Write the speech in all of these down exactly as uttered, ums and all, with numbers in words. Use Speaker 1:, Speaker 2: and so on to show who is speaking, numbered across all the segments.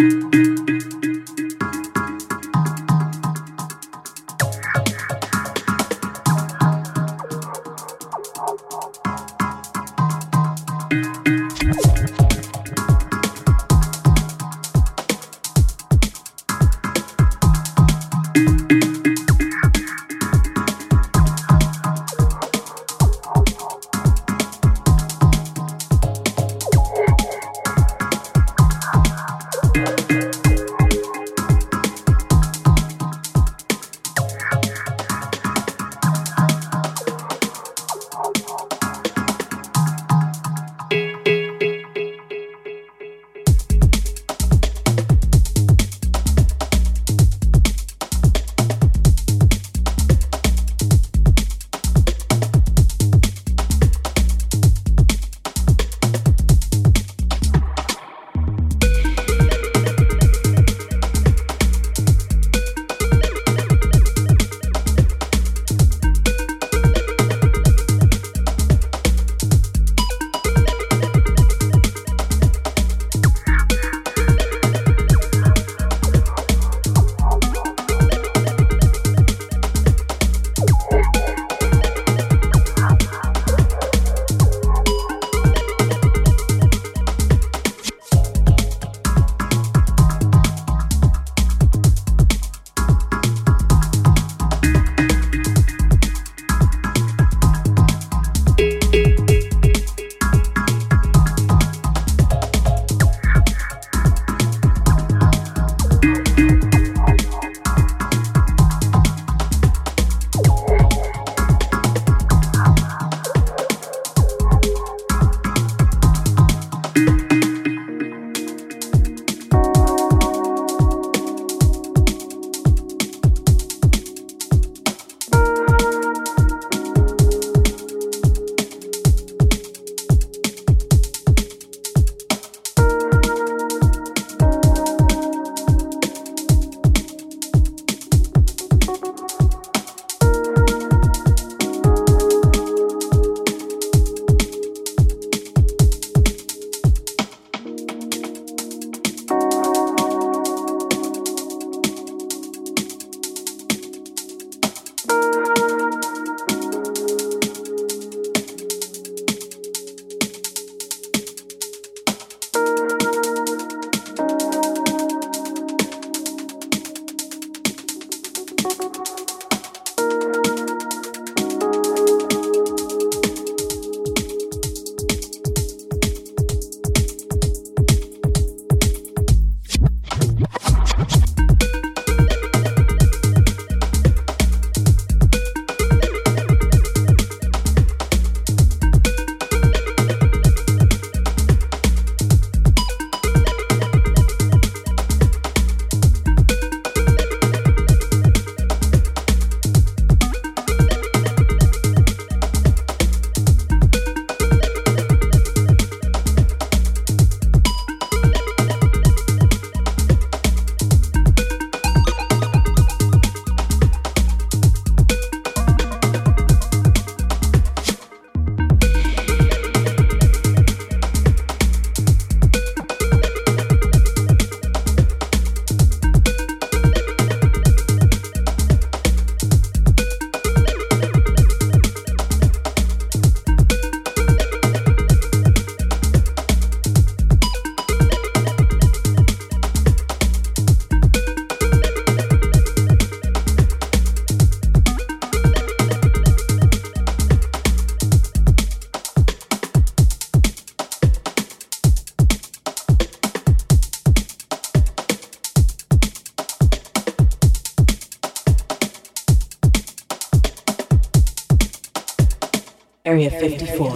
Speaker 1: Area fifty-four.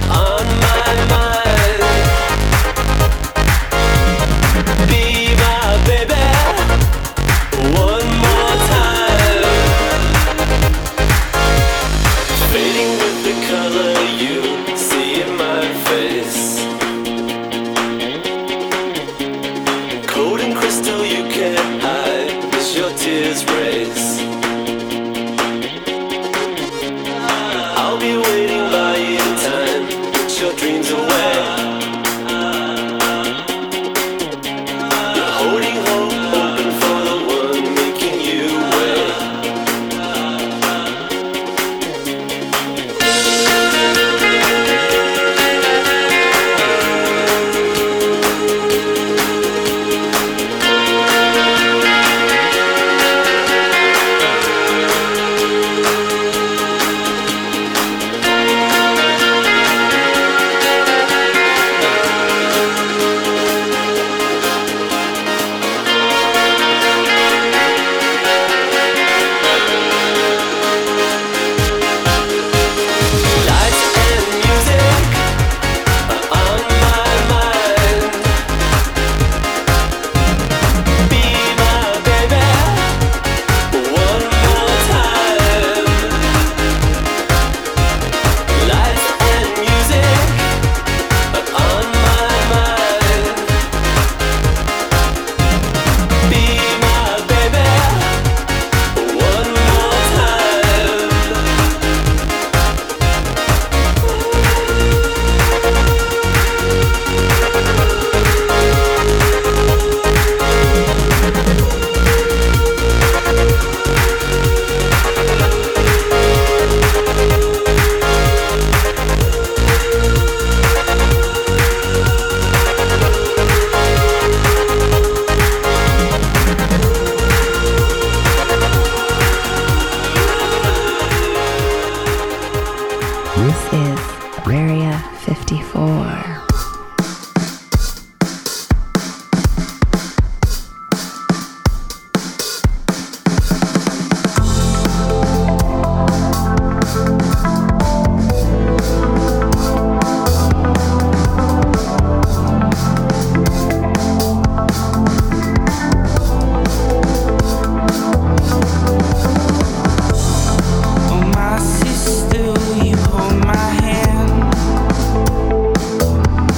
Speaker 1: Oh, my sister, will you hold my hand?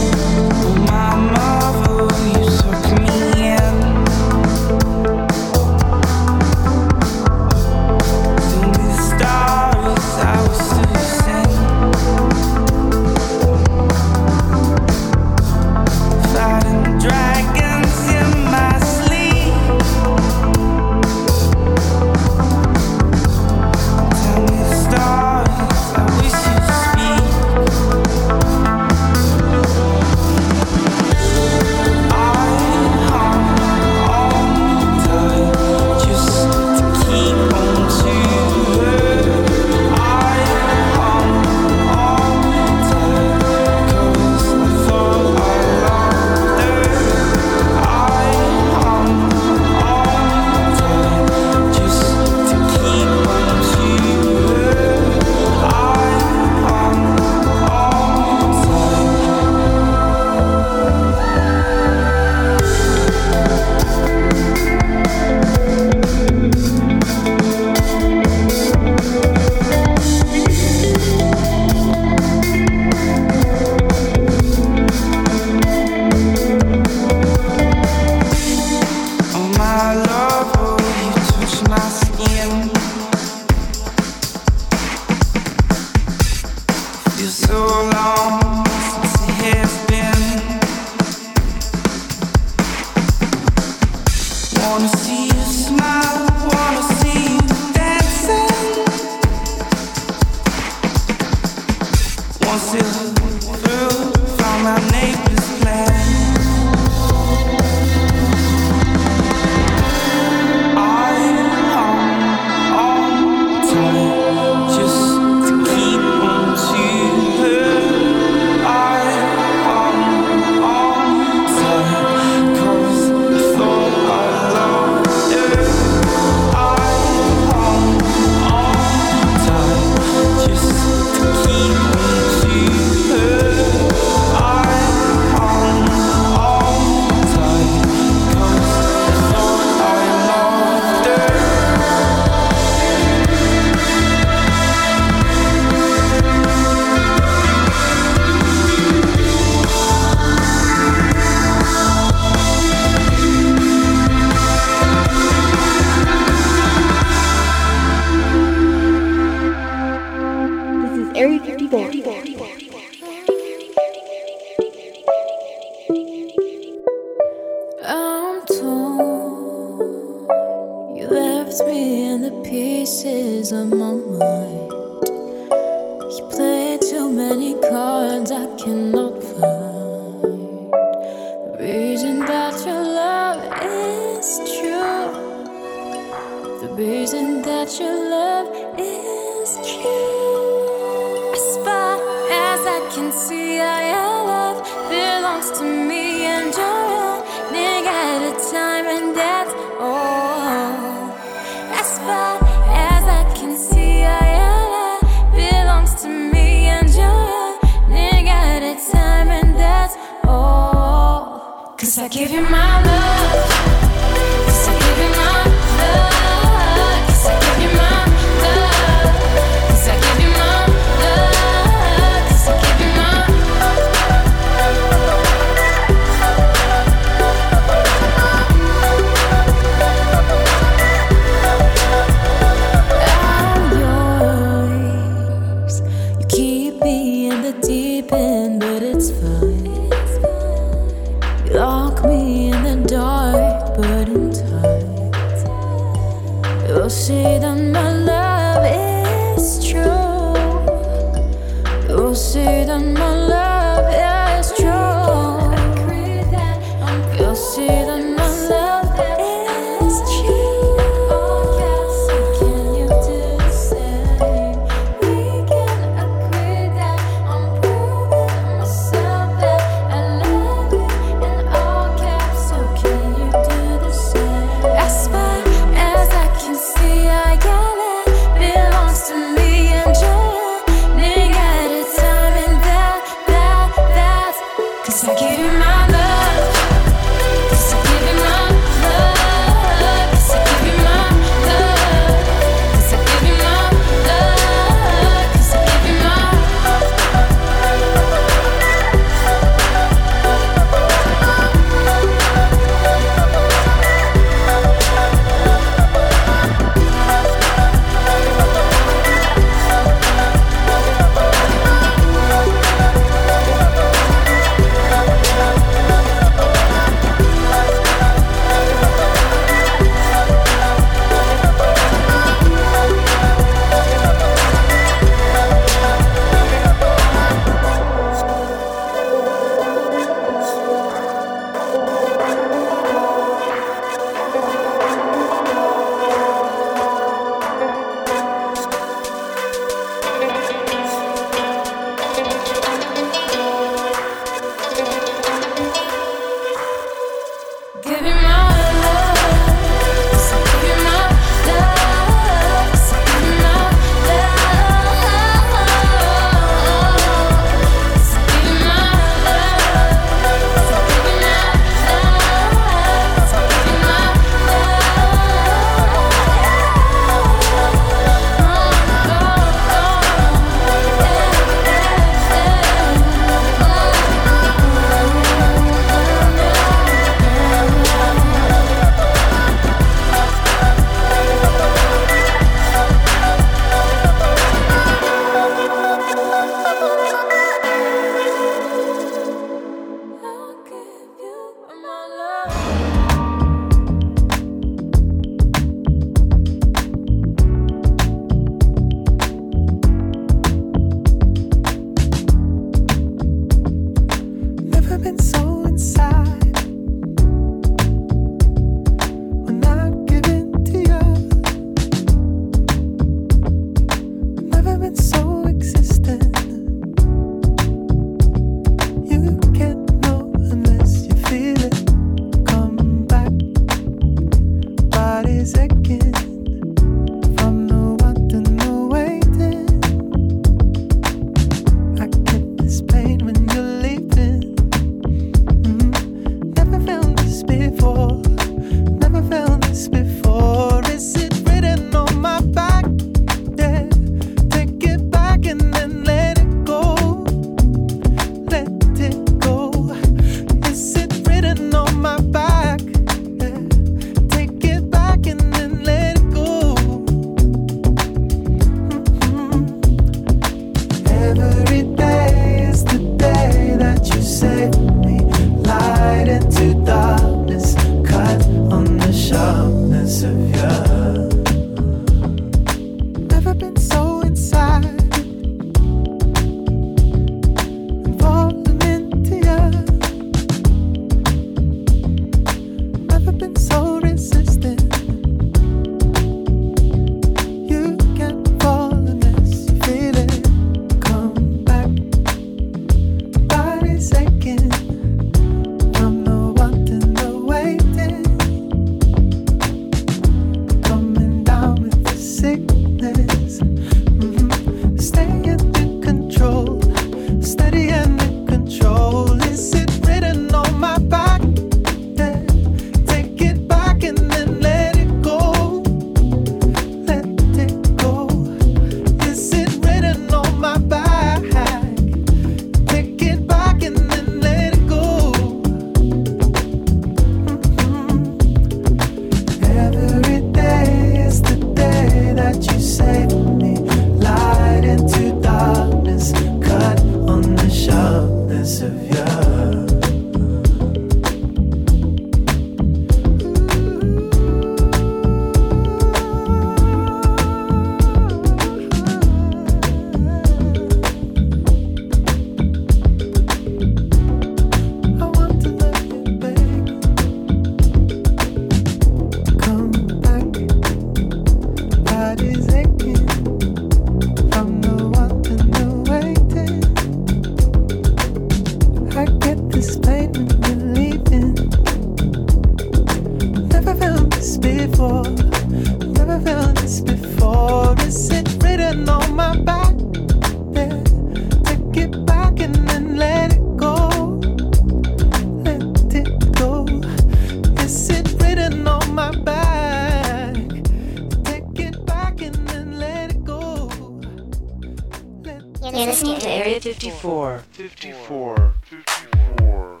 Speaker 1: fifty-four.
Speaker 2: fifty-four. fifty-four.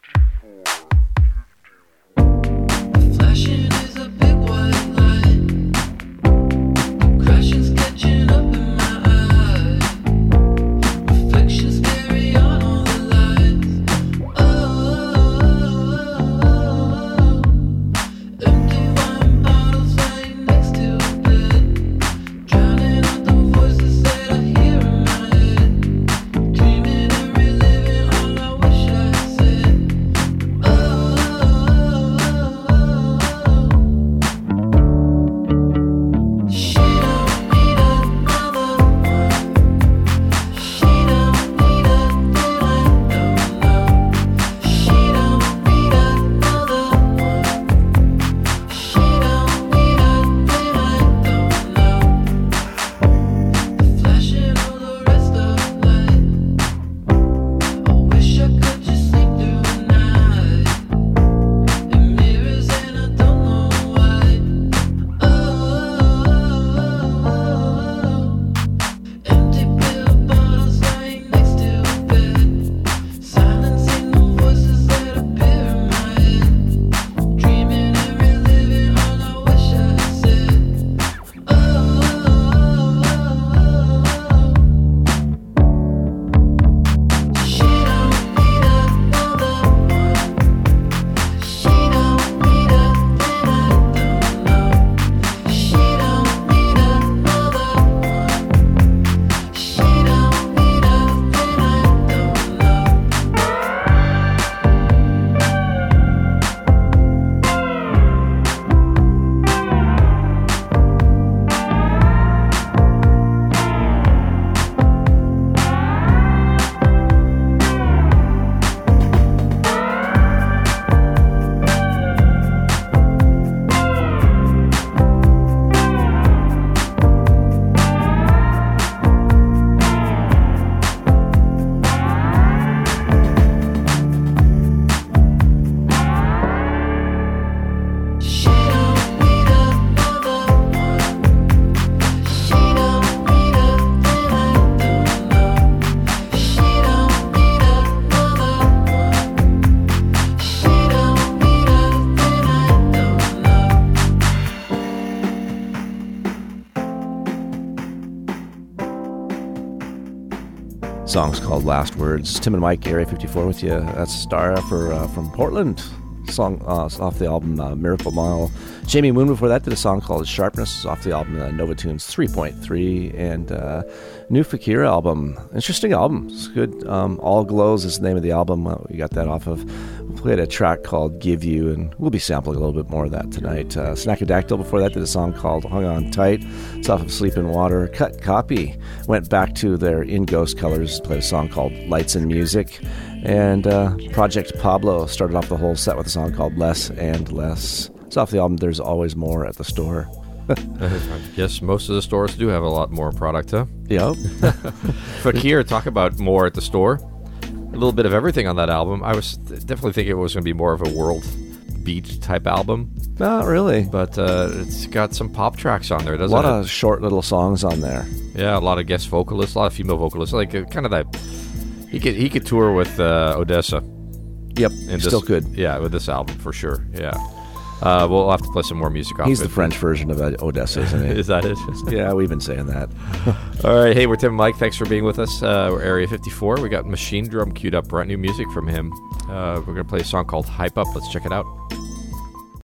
Speaker 3: Flashing is a big white light. Crashing's catching up in my eyes. Reflections carry on all the lights. Oh, empty wine bottles lying next to a bed. Drowning out the voices that I hear in my head. Dreaming and reliving all I wish I said. Oh, she don't need another one. She don't need a thing I don't know. She don't need another one. She don't need a thing I don't know. The flashing of the rest of light. I wish I could just sleep through the night. In mirrors and I don't know why. Oh, empty pill bottles lying next to a bed. Silencing the voices that appear in my head. Dreaming and reliving all I wish I said. Oh, she don't need another one. She don't need a thing I don't know. She don't need another one. She don't need a thing I don't know. She don't need another one. She don't need a thing I don't know. She don't need another one. She don't need a thing I don't know.
Speaker 4: Song's called Last Words. Tim and Mike, Area fifty-four with you. That's Stara for uh, from Portland. Song uh, off the album uh, Miracle Mile. Jamie Moon before that did a song called Sharpness off the album uh, Nova Tunes three point three, and uh, new Fakir album. Interesting album. It's good. Um, All Glows is the name of the album. Uh, we got that off of. We played a track called Give You, and we'll be sampling a little bit more of that tonight. Uh, Snackadactyl before that did a song called Hung On Tight. It's off of Sleep in Water. Cut Copy went back to their In Ghost Colors, played a song called Lights and Music. And uh, Project Pablo started off the whole set with a song called Less and Less. It's off the album There's Always More at the Store.
Speaker 5: Yes, most of the stores do have a lot more product, huh?
Speaker 4: Yep.
Speaker 5: Fakir, talk about more at the store. A little bit of everything on that album. I was definitely thinking it was going to be more of a world beat type album.
Speaker 4: Not really.
Speaker 5: But uh, it's got some pop tracks on there,
Speaker 4: A
Speaker 5: doesn't
Speaker 4: lot
Speaker 5: it?
Speaker 4: of short little songs on there.
Speaker 5: Yeah, a lot of guest vocalists, a lot of female vocalists. Like uh, kind of that. He could he could tour with uh, Odessa.
Speaker 4: Yep,
Speaker 5: And
Speaker 4: still
Speaker 5: this,
Speaker 4: could.
Speaker 5: Yeah, with this album for sure. Yeah. Uh, we'll have to play some more music off
Speaker 4: He's
Speaker 5: it.
Speaker 4: the French version of uh, Odessa, isn't he?
Speaker 5: Is that it?
Speaker 4: Yeah, we've been saying that.
Speaker 5: All right. Hey, we're Tim and Mike. Thanks for being with us. Uh, we're Area fifty-four. We got Machine Drum queued up. Brand new music from him. Uh, we're going to play a song called Hype Up. Let's check it out.